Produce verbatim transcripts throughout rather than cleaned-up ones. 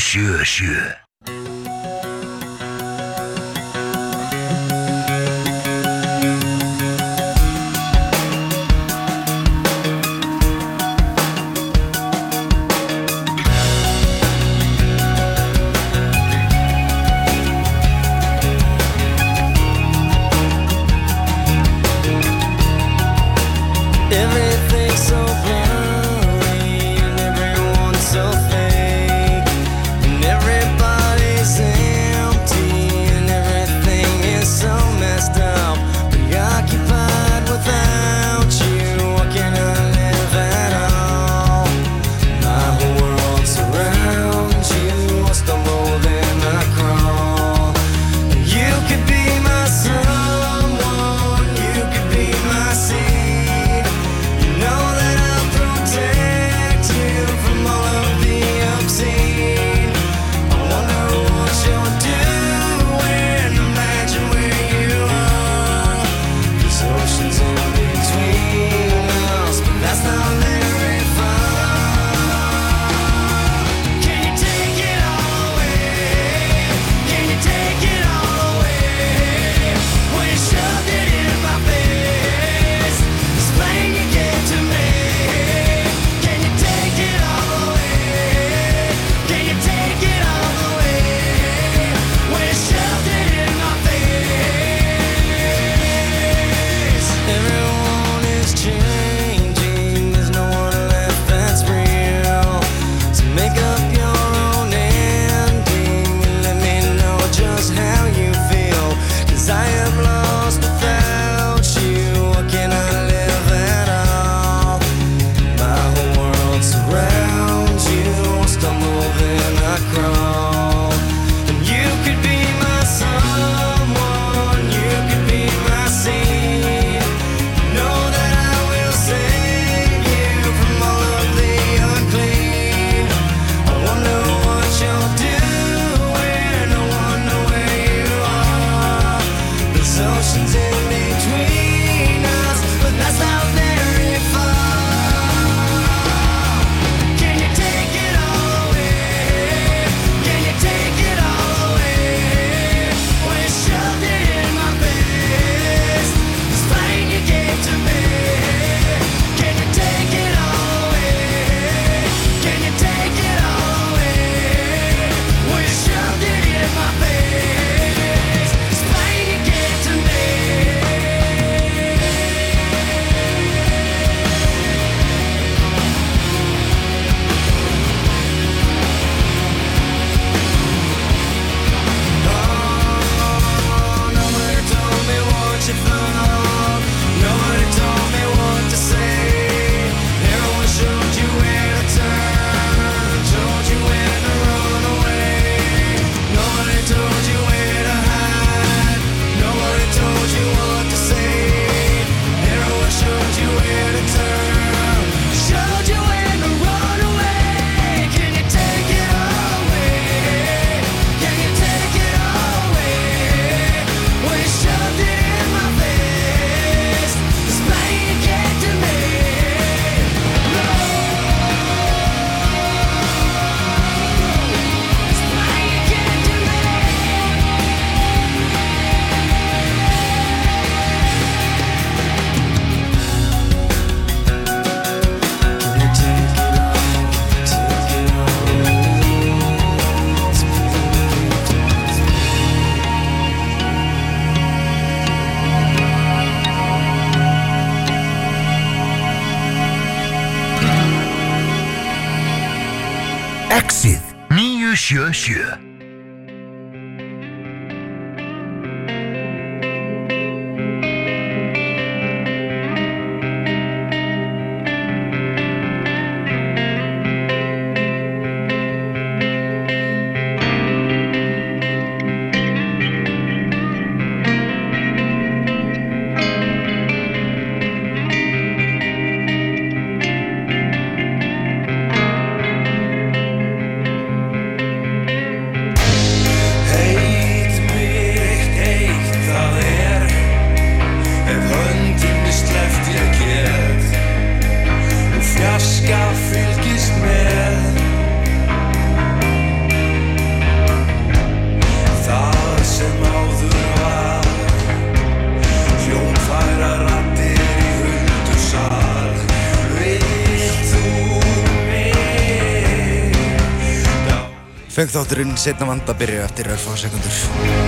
学学。 Everything's so blurry and everyone's so fake, and everybody's empty and everything is so messed up, preoccupied without you. What can I live at all? My whole world surrounds you. I stumble then I crawl. You could be my someone, you could be my seed. You know that I'll protect you from all of the obscene. I wonder what you're doing. Imagine where you are. There's oceans in between us, but that's not very far. Can you take it all away? Can you take it all away? When you shoved it in my face, explain you get to me. Can you take it all away? Can you take it all away? When you shoved it in my face. Everyone is changing. There's no one left that's real. So make up your own ending and let me know just how you feel. 'Cause I am lost without you. What can I live at all? My whole world surrounds you. I stumble then I crawl. And you could be my someone, you could be my seed. Know that I will save you from all of the unclean. I wonder what you're doing. I wonder where you are. There's oceans in between us, but that's not very far. Can you take it all away? Can you take it all away? When you shoved it in my face, explain you gave to me. Can you take it all away? Can you take it all away? When you shoved it in my face, explain you gave to me. Oh, nobody told me what you thought. Nobody told me what to say. Everyone showed you where to turn, showed you where to run away. Nobody told you where to hide. Nobody told you what to say. Everyone showed you where to turn, showed you where to run away. Can you take it all away? Can you take it all away? When you shoved it in my face, explain you get to me. Explain you get to me. Can you take it all? Take it all away. Explain you get to me. Exit 民语学学。 Funk-þátturinn seinna vanda byrja eftir örfá sekundur.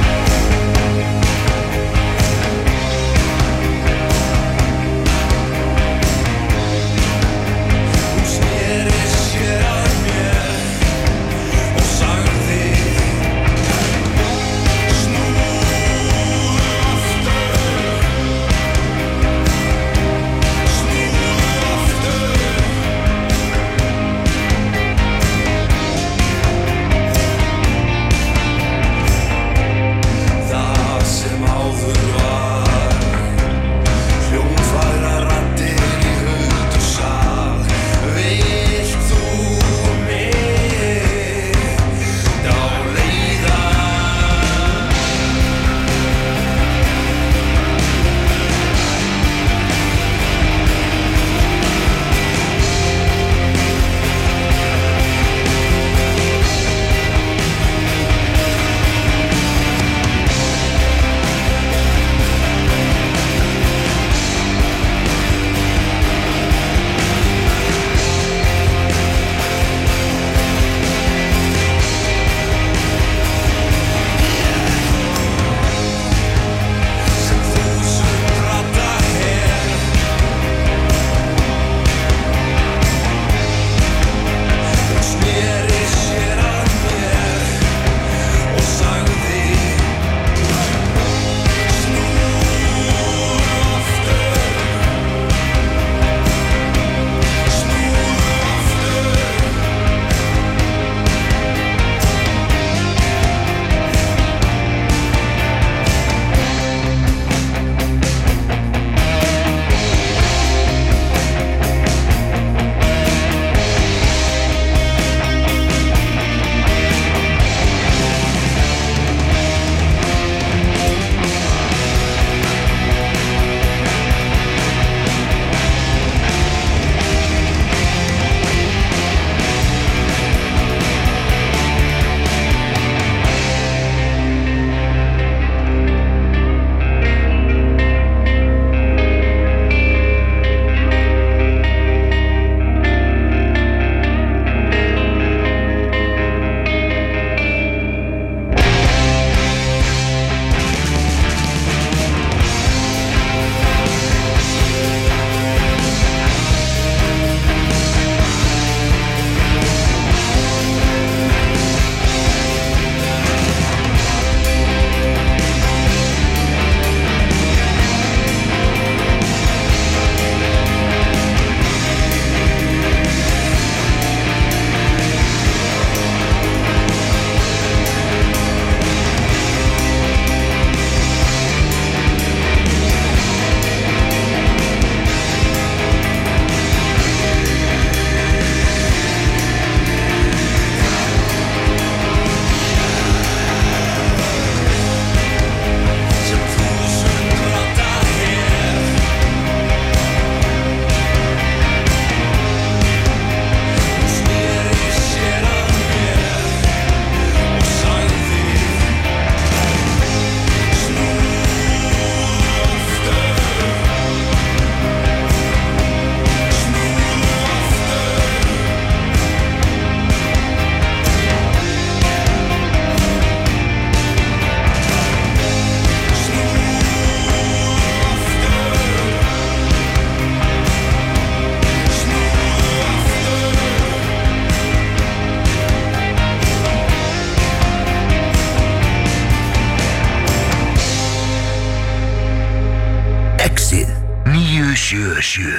sjö sjö.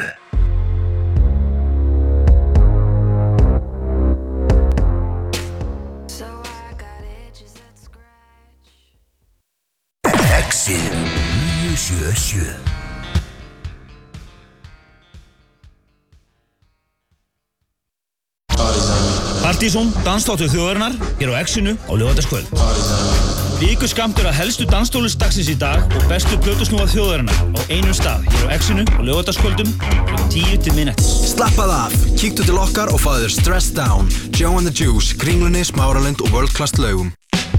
Exið níu sjö sjö. Partizón, dansþáttur þjóðarinnar, hér á Exinu á laugardagskvöld. Viku skammtur að helstu danstónlist í dag og bestu plötusnúar þjóðarinnar á einum stað hér á Exinu á laugardagskvöldum frá tíu til miðnættis. Slappað af, kíktu til okkar og fáðu þér Stress Down, Joe and the Juice, Kringlunni, Smáralind og World Class laugum.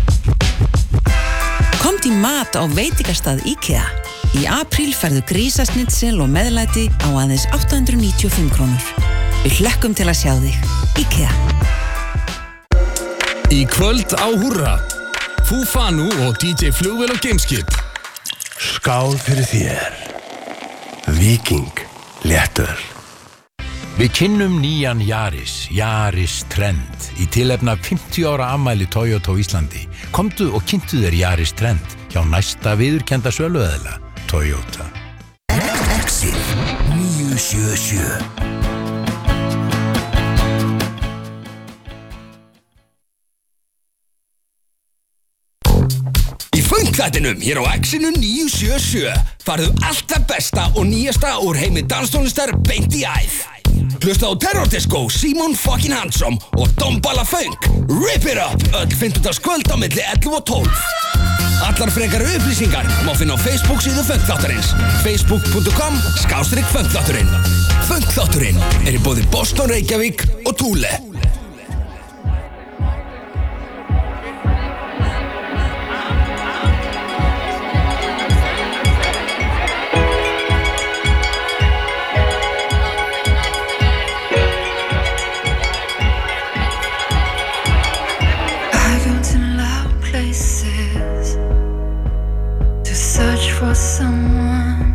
Komdu í mat á veitingastað IKEA. Í apríl færðu grísasnitsel og meðlæti á aðeins átta hundruð níutíu og fimm krónur. Við hlökkum til að sjá þig. IKEA. Í kvöld á Húrra, Fufanu og D J Flugvél og Gameskip. Skál fyrir þér. Viking léttur. Við kynnum nýjan Yaris, Yaris Trend, í tilefni af fimmtíu ára afmæli Toyota á Íslandi. Komdu og kynntu þér Yaris Trend hjá næsta viðurkennda söluaðila, Toyota. Exit níu sjö sjö. Í funkþættinum hér á Exinu níu sjö sjö farðu allt það besta og nýjasta úr heimi danstónlistar beint í æð. Hlusta á Terror Disco, Simon fucking Handsome og Dombala Funk. Rip it up, öll fimmtudagskvöld á milli ellefu og tólf. Allar frekari upplýsingar má finna á Facebook síðu Funkþáttarins, facebook punktur com skástrík funkþátturinn. Funkþátturinn er í boði Boston, Reykjavík og Thule. For someone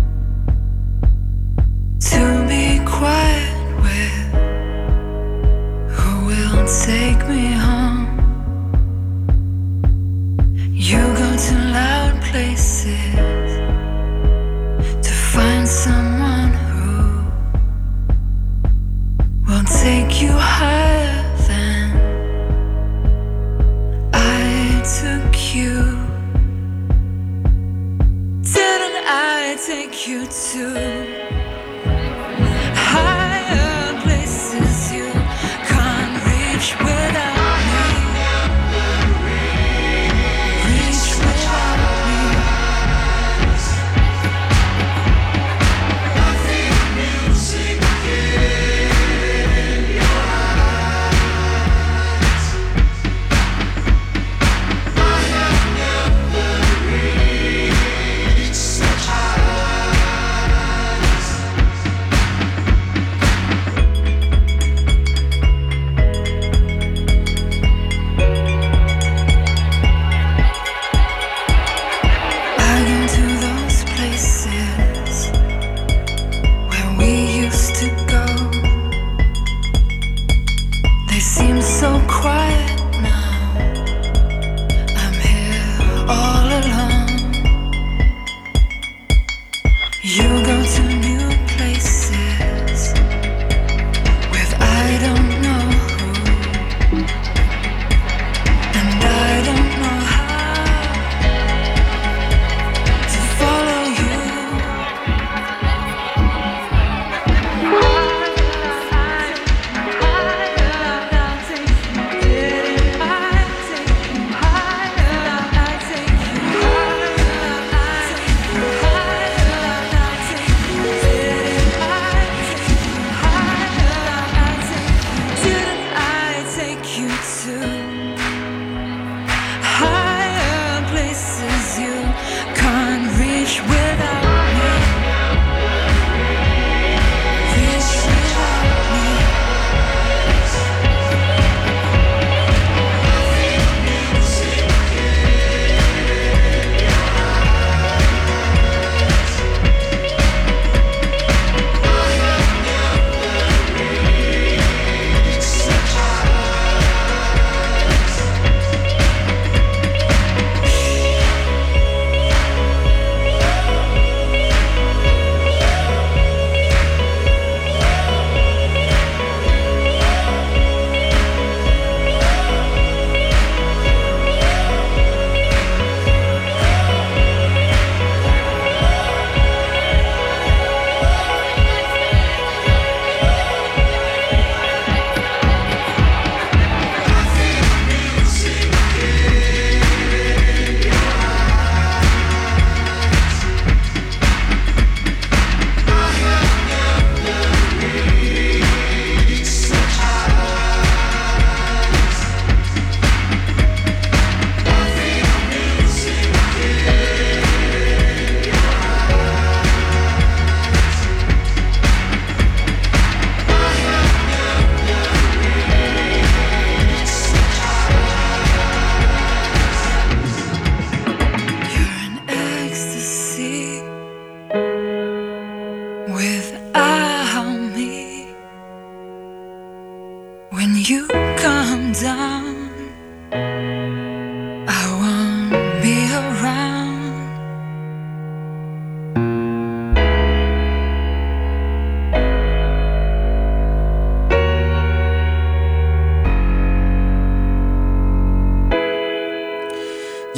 to be quiet with, who will take me home. You go to loud places to find someone who will take you higher than I took you. Didn't I take you to higher places you can't reach without me? Reach without me. I feel music in your eyes. I have never reached such heights.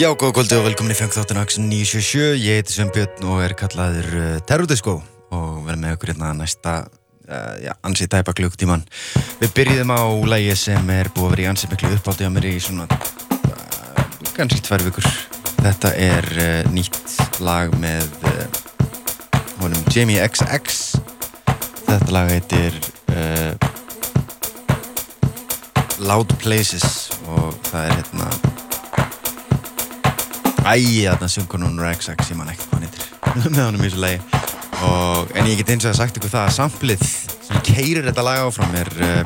Já, góða kvöldi og velkomin í fjöngþáttin Axin níu sjö sjö. Ég heiti Sveinbjörn og er kallaður uh, Terrordisco og verð með okkur hérna næsta uh, já, ansi tæpa klukkutíman. Við byrjuðum á lagi sem er búið að vera í ansi miklu uppáldi á mér í svona uh, kannski tvær vikur. Þetta er uh, nýtt lag með uh, honum Jamie X X. Þetta lag heitir uh, Loud Places og það er hérna Æ, þarna syngur hún X X, ég man ekki hvað hann heitir með honum í þessu lagi og, en ég get eins og að sagt ykkur það að samplið sem keyrir þetta lag áfram er uh,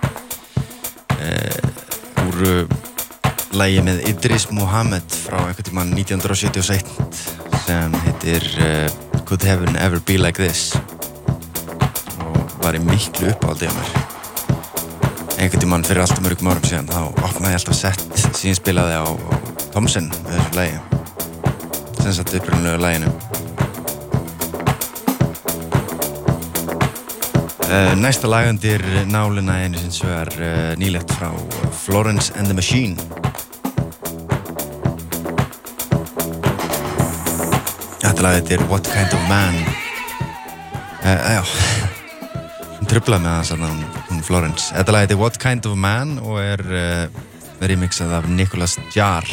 uh, úr uh, lagi með Idris Muhammad frá einhvern tímann nítján hundruð sjötíu og eitt sem heitir uh, Could Heaven Ever Be Like This og var í miklu uppáldi á mér einhvern tímann fyrir alltaf mörgum árum síðan þá opnaði ég alltaf sett sem ég spilaði á, á Thompson með þessu lagi sem satt upprunalegu laginu uh, Næsta lag undir nálina einu sinns vegar uh, nýlegt frá Florence and the Machine Þetta lag heitir What Kind of Man uh, Já hún truflaði með það hún, hún Florence Þetta lag heitir What Kind of Man og er uh, remixað af Nicholas Jar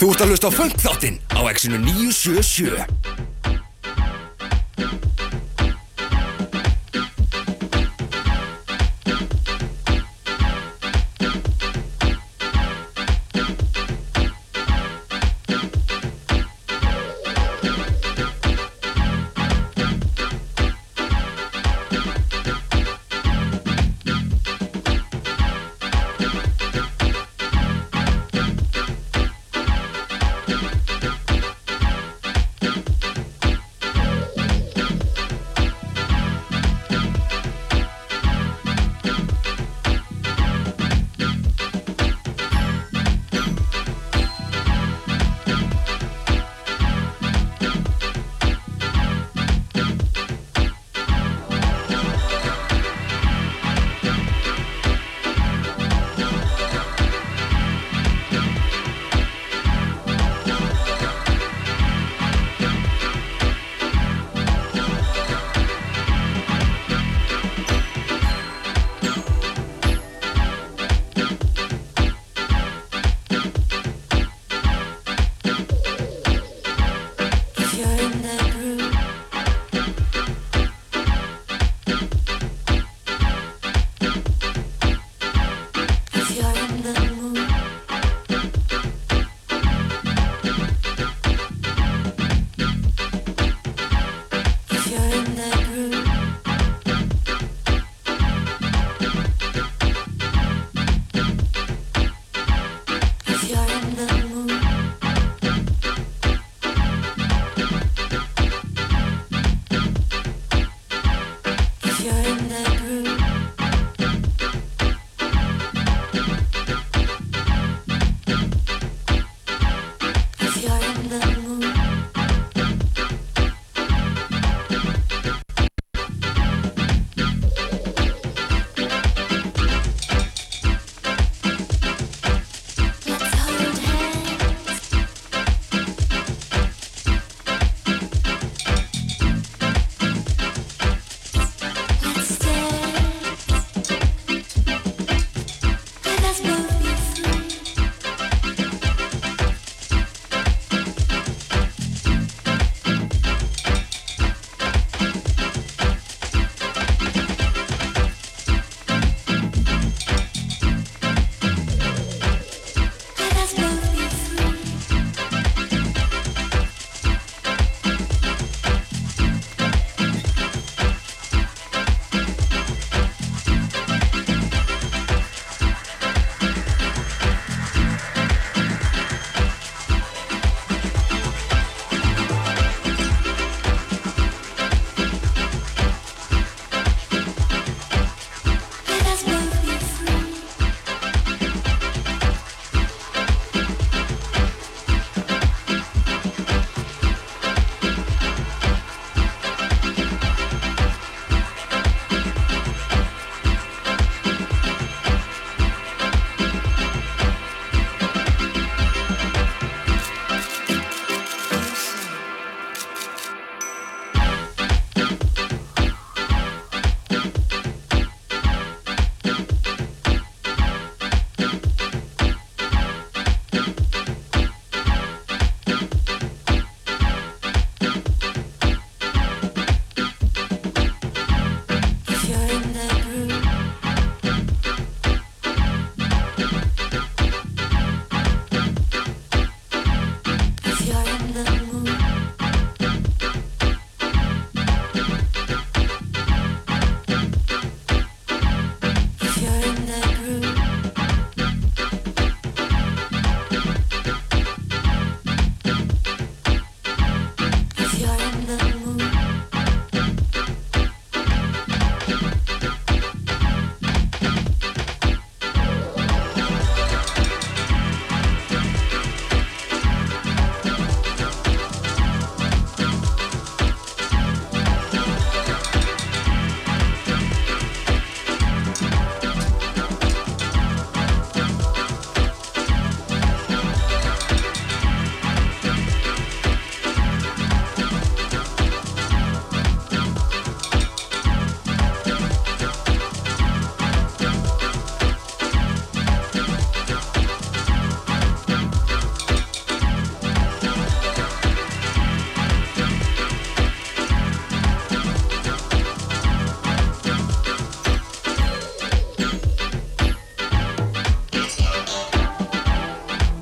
Þú ert að hlusta á Funk þáttinn á X-inu níu sjö sjö.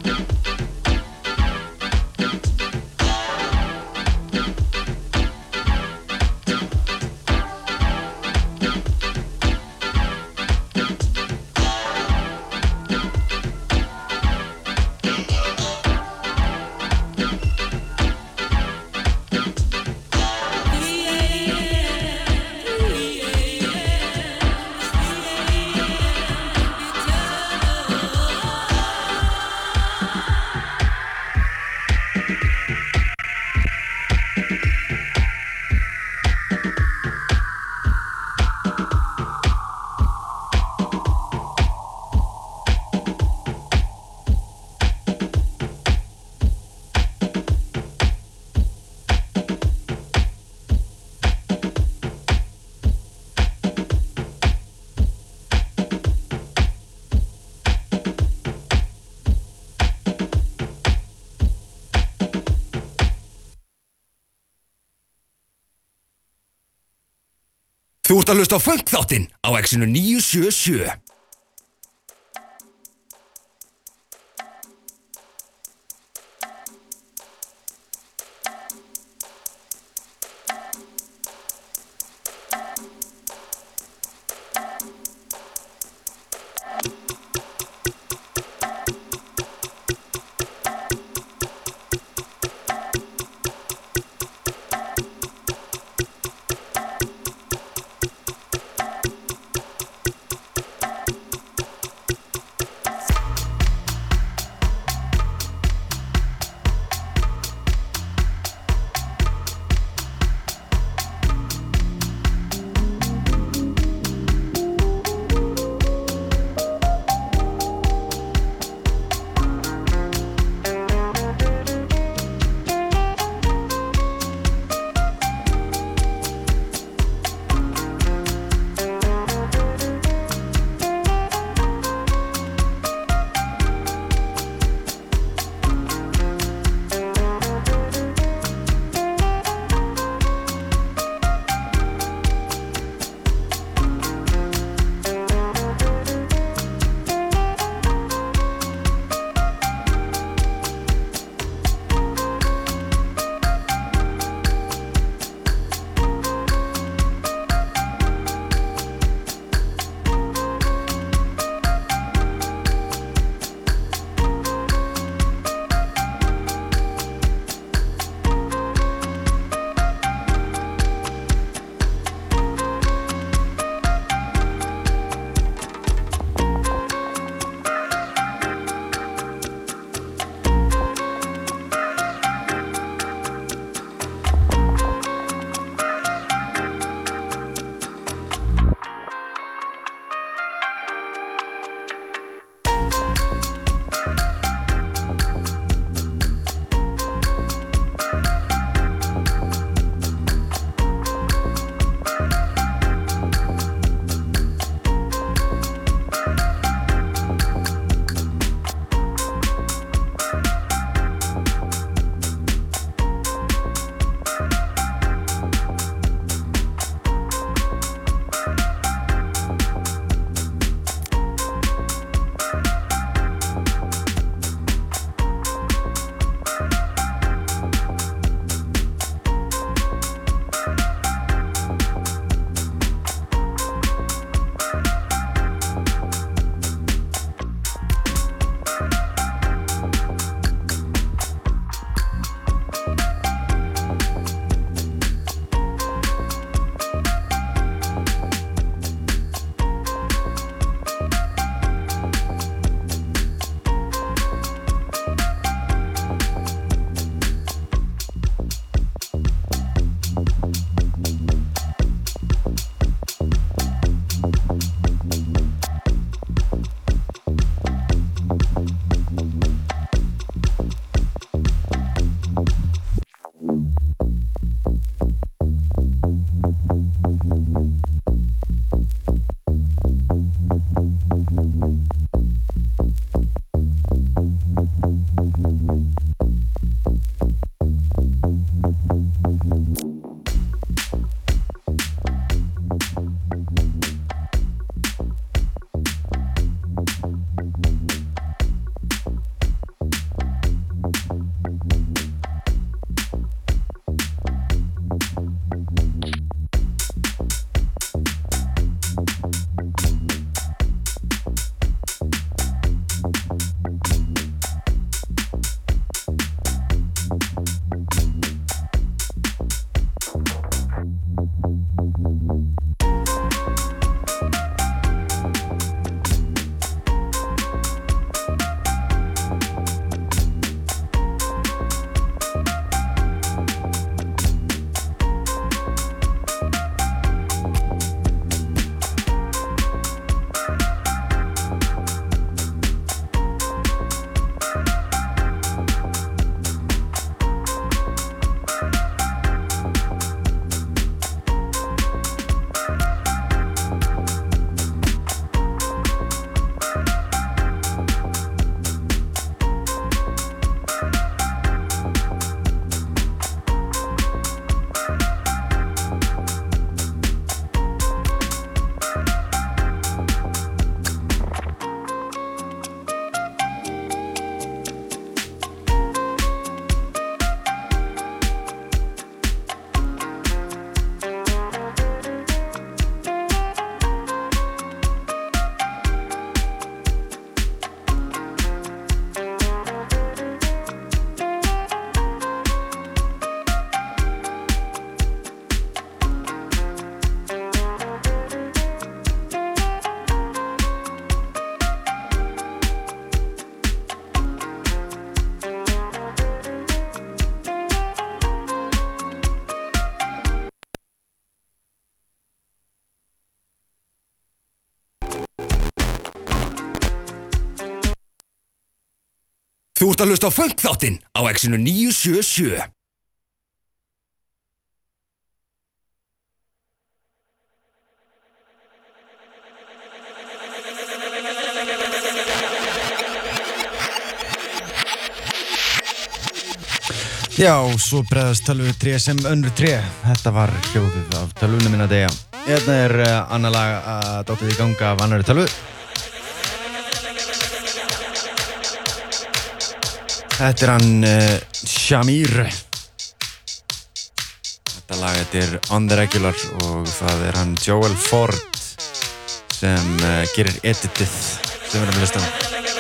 Þú ert að hlusta á Funk-þáttinn á Exinu níu sjö sjö. Þú ert að hlusta á Funk-þáttinn á Exinu níu sjö sjö. Já, svo bregðast tölvu tré sem önnur tré. Þetta var hljóðið af tölvunum minna degja. Hérna er uh, annar lag að dóttið í ganga af annari tölvu. Þetta er hann uh, Shamir. Þetta lag þetta er On The Regular og það er hann Joel Ford sem uh, gerir editið sem er með listan.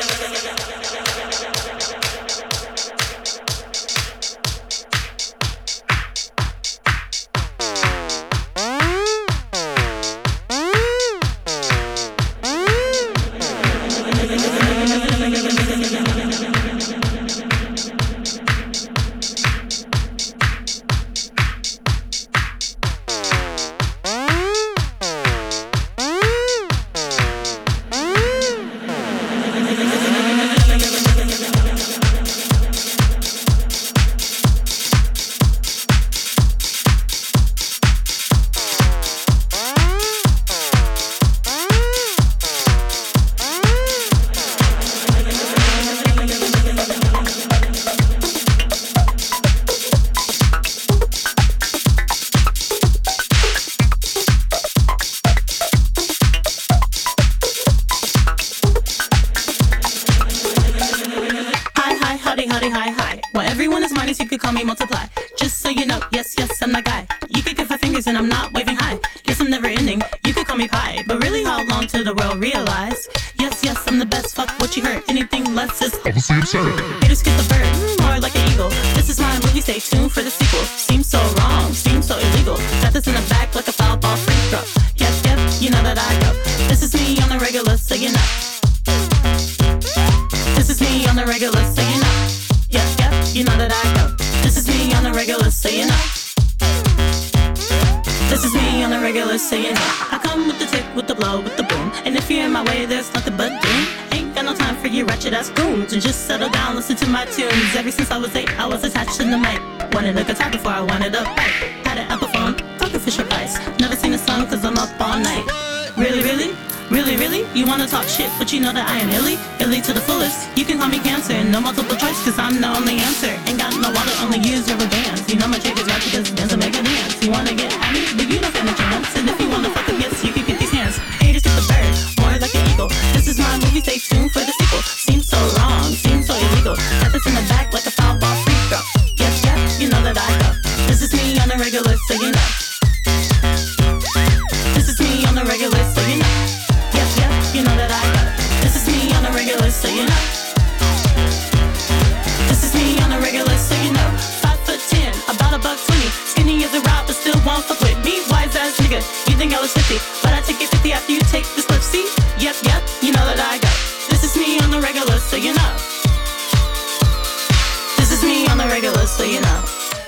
Haters get the bird, more like an eagle. This is my movie, stay tuned for the sequel. Seems so wrong, seems so illegal. Got this in the back like a foul ball free throw. Yep, yep, you know that I go. This is me on the regular, so you know. This is me on the regular, so you know. Yep, yep, you know that I go. This is me on the regular, so you know. This is me on the regular, so you know. I come with the tick, with the blow, with the boom. And if you're in my way, there's nothing but doom. Ain't got no time for you wretched ass goons. And just settle down, listen to my tunes. Ever since I was eight, I was attached to the mic. Wanted a guitar before I wanted a bike. Had an Apple phone, talking Fisher Price. Never seen a song cause I'm up all night. Really, really? Really, really? You wanna talk shit, but you know that I am illy? Illy to the fullest. You can call me cancer, no multiple choice cause I'm the only answer. Ain't got no wallet, only use rubber bands. You know my chick is right because it dance and make a dance. You wanna get at me, but you don't stand a chance. And if you wanna fuck up, yes, you can get these hands. Haters get the bird, more like an eagle. This is my movie, stay tuned for the sequel. Seems so wrong, seems so illegal. Got this in the back like a foul ball free throw. Yep, yep, you know that I go. This is me on the regular, so you know. This is me on the regular, so you know. Yep, yep, you know that I go. This is me on the regular, so you know. This is me on the regular, so you know. Five foot ten, about a buck twenty. Skinny as a rock, but still won't fuck with me. Wise ass nigga, you think I was fifty, but I take it fifty after you take this lip. See? Yep, yep, you know that I go. This is me on the regular, so you know. This is me on the regular, so you know.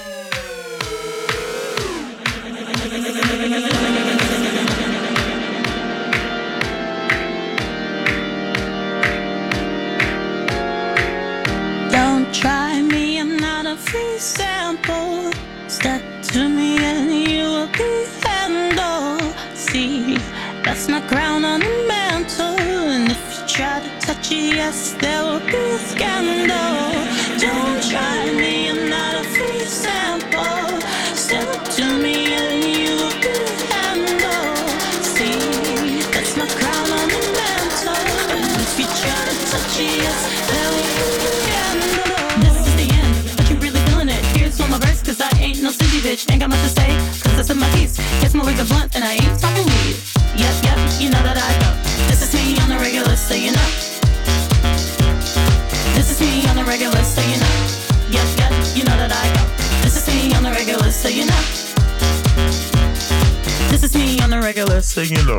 Don't try me, I'm not a free sample. Step to me and you will be handled. See, that's my crown on the mantle. And if you try to touch it, yes, there will be a scandal. Don't try me, I'm not a free sample. Step to me and you will be handled. See, that's my crown on the mantle. And if you try to touch it, yes, there will be a scandal. This is the end, but you really feeling it. Here's one more verse, cause I ain't no Cindy bitch. Ain't got much to say, cause that's in my piece. Guess my words are blunt and I ain't talking weed. Yep, yep, you know that I go. This is me on the regular, so you know. This is me on the regular, so you know. Yep, yep, you know that I go. This is me on the regular, so you know. This is me on the regular, so you know.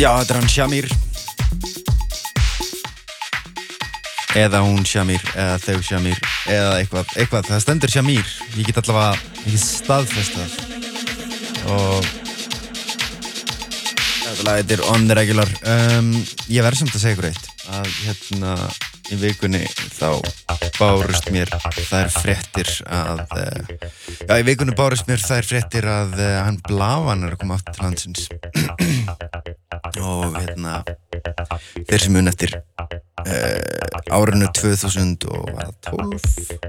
Já, þetta er hann Shamir eða hún Shamir eða þau Shamir eða eitthvað, eitthvað, það stendur Shamir ég get allavega ekki staðfest það og þetta lag þetta er on the regular um, ég verð samt að segja ykkur eitt að hérna í vikunni þá bárust mér þær fréttir að uh, já, í vikunni bárust mér þær fréttir að uh, hann Blavan er að koma aftur til landsins og hérna þeir sem mun eftir uh, árinu tvö þúsund og tólf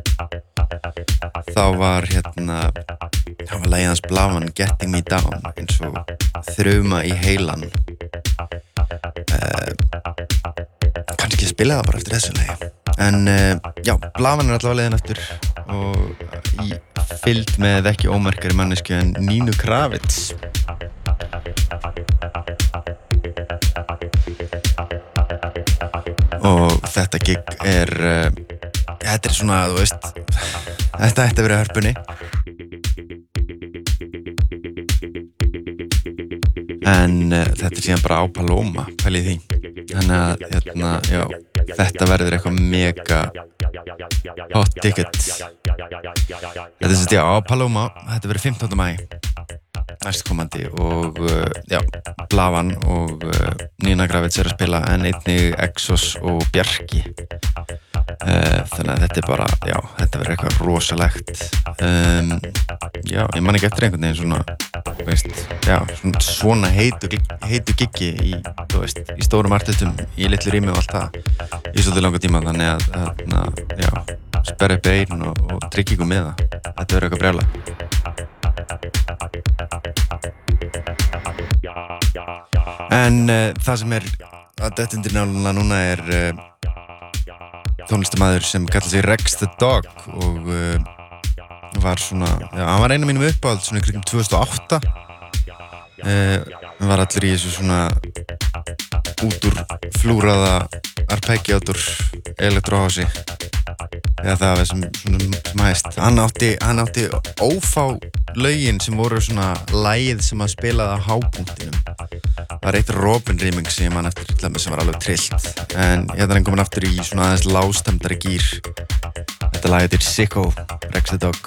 þá var hérna þá var lagið hans Blavan Getting Me Down eins og þruma í heilan uh, kannski spila það bara eftir þessu lagi en uh, já, Blavan er allavega leiðin eftir og í fylgd með ekki ómerkari mannesku en Nínu Kravitz og þetta gig er uh, þetta er svona, þú veist þetta ætti að vera hörpunni en uh, þetta er síðan bara á Paloma pælið því þannig að hérna, já, þetta verður eitthvað mega hot ticket þetta er svona, já, á Paloma þetta verður fimmtánda maí næstkomandi og uh, já, Blavan og uh, Nína Kravitz er að spila en einnig Exos og Bjarki uh, þannig að þetta er bara, já, þetta verður eitthvað rosalegt um, já, ég man ekki eftir einhvern veginn svona veist, já, svona, svona heitu, heitu giggi í, þú veist, í stórum artistum í litlu rými og allt það í svolítið langa tíma, þannig að, að, að já, sperra upp einn og, og tryggja ykkur með það, þetta verður eitthvað brjála en uh, það sem er að detta undir náluna núna er uh, tónlistarmaður sem kallar sig Rex the Dog og uh, var svona, já, hann var einu af mínum uppáhald svona í kringum tvö þúsund og átta uh, hann var allir í þessu svona út úr flúraða arpeggiátur elektrohási eða það er sem, svona, sem hæst hann átti, hann átti ófá lögin sem voru svona lagið sem hann spilaði á hápunktinum það var eitt Robin remix sem hann eftir sem var alveg trillt en hérna er hann komin aftur í svona aðeins lágstemdari gír þetta lagið er Sicko, Rex the Dog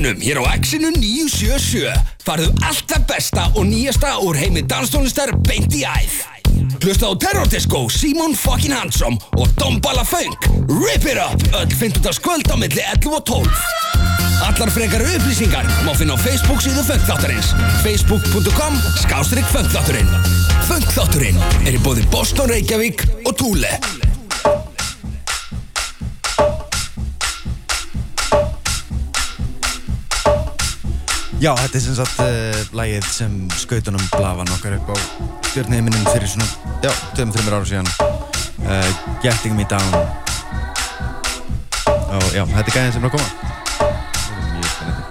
þættinum hér á X-inu níu sjö sjö. Farðu allt það besta og nýjasta úr heimi danstónlistar beint í æð. Hlusta á Terror Disco, Simon fucking Handsome og Dombala Funk. Rip it up, öll fimmtudagskvöld á milli ellefu og tólf. Allar frekari upplýsingar má finna á Facebook síðu Funkþáttarins. facebook punktur com skástrík Funkþátturinn. Funkþátturinn er í boði Boston, Reykjavík og Thule. Já, þetta er sem sagt uh, lagið sem skautunum blafan okkar upp á stjörnuhiminin fyrir svona, já, tveimur, þreimur ára síðan. Uh, Getting Me Down. Og já, þetta er gæðin sem er að koma. Það er mjög spennandi.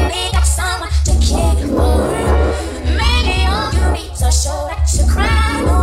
Show that you cry.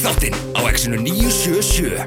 þáttinn á X-inu níu sjö sjö.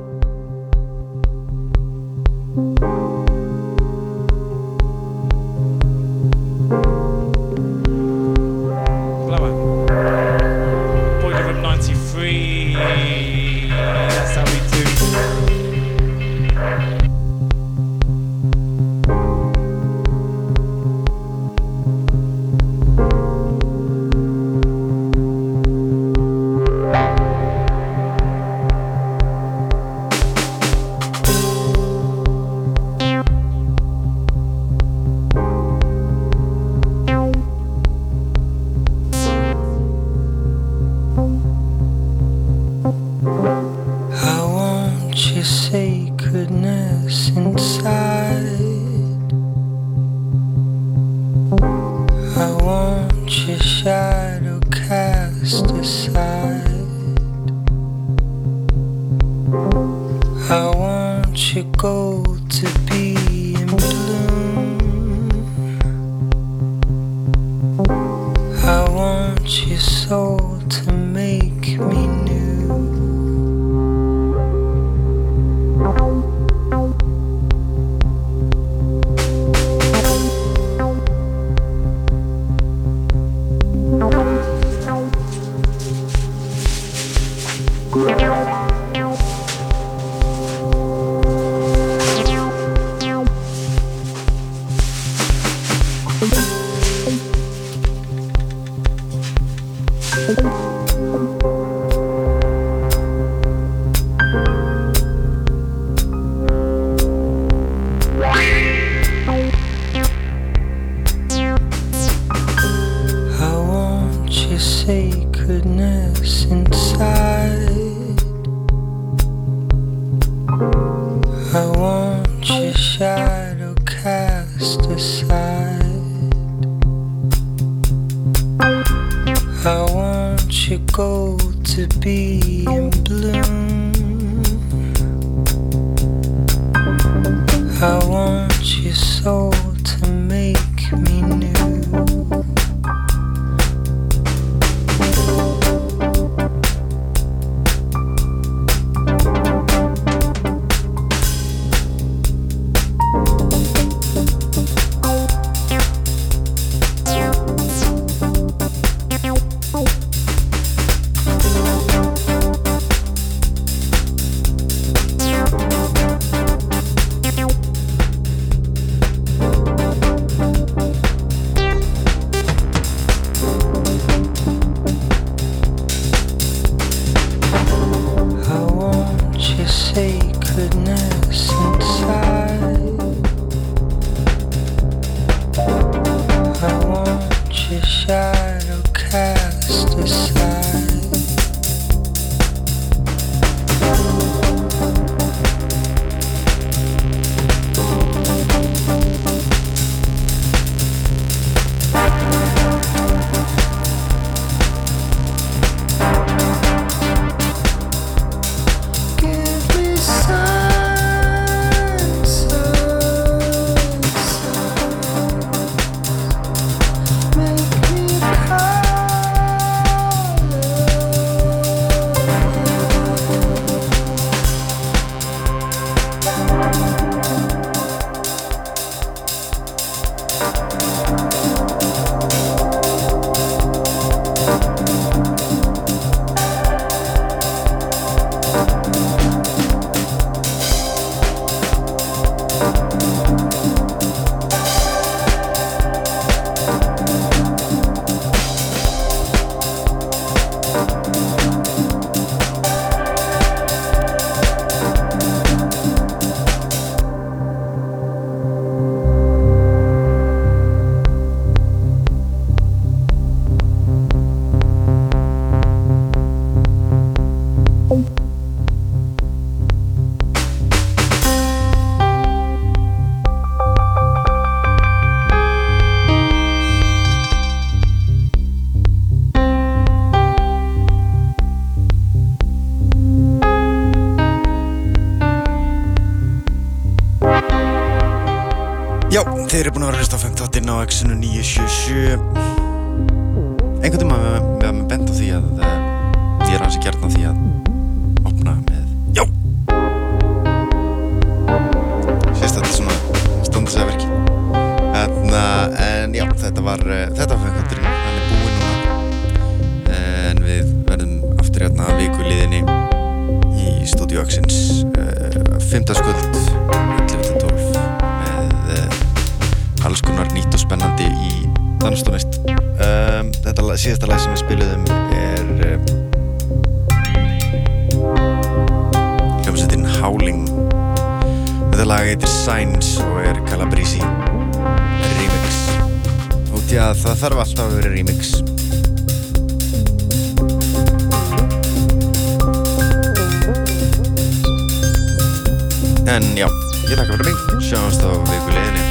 Já, þeir eru búin að vera að hlusta á funk-þáttinn á X-inu níu sjö sjö. Einhvern tíma við hafum bent á því að uh, ég er hansi gjarn á því að var, uh, þetta var fengandurinn, hann er búinn núna. En við verðum aftur hérna að viku liðinni í Studio Axins uh, fimmtudagskvöld ellefu til tólf með uh, alls konar nýtt og spennandi í danstónlist. Um, þetta lag, síðasta lag sem við spiluðum er uh, hljómsveitin Howling. Þetta lag heitir Signs og er Calabrese remix. Og því að það þarf alltaf að vera remix. En já, ég þakka fyrir mig. Sjáumst á viku leiðinni.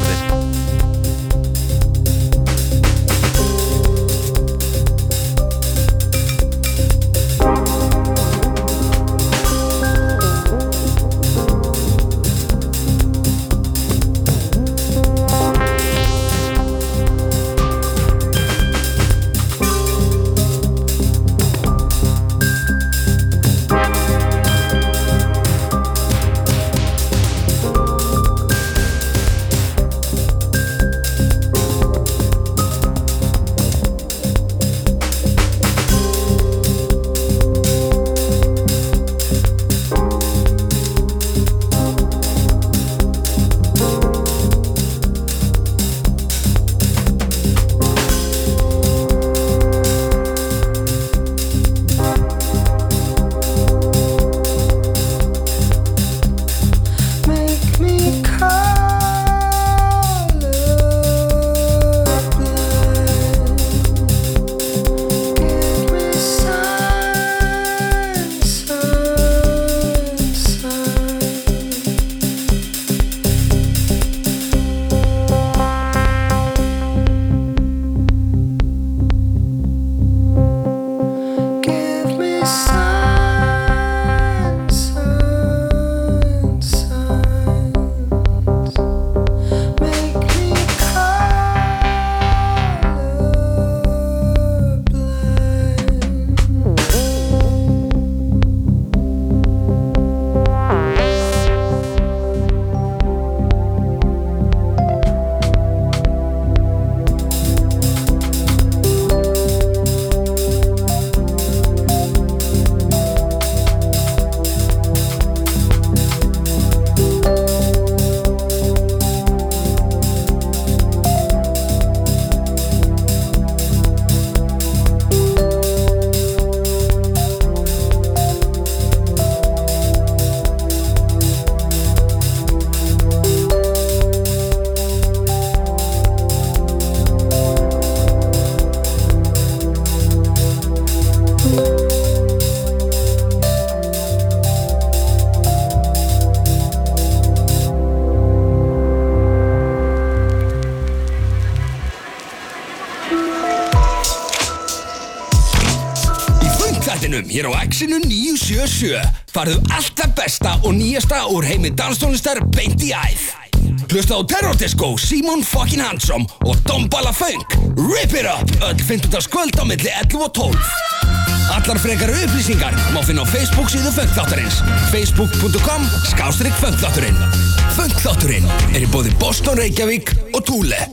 Hér á Exinu níu sjö sjö farðu allt það besta og nýjasta úr heimi danstónlistar beint í æð. Hlusta á Terror Disco, Simon fucking Handsome og Dombala Funk. Rip it up! Öll fimmtudagskvöld á milli ellefu og tólf. Allar frekari upplýsingar má finna á Facebook síðu Funkþáttarins. facebook punktur com skástrík Funkþátturinn. Funkþátturinn er í boði Boston, Reykjavík og Thule.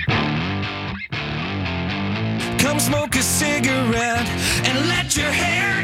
Come smoke a cigarette and let your hair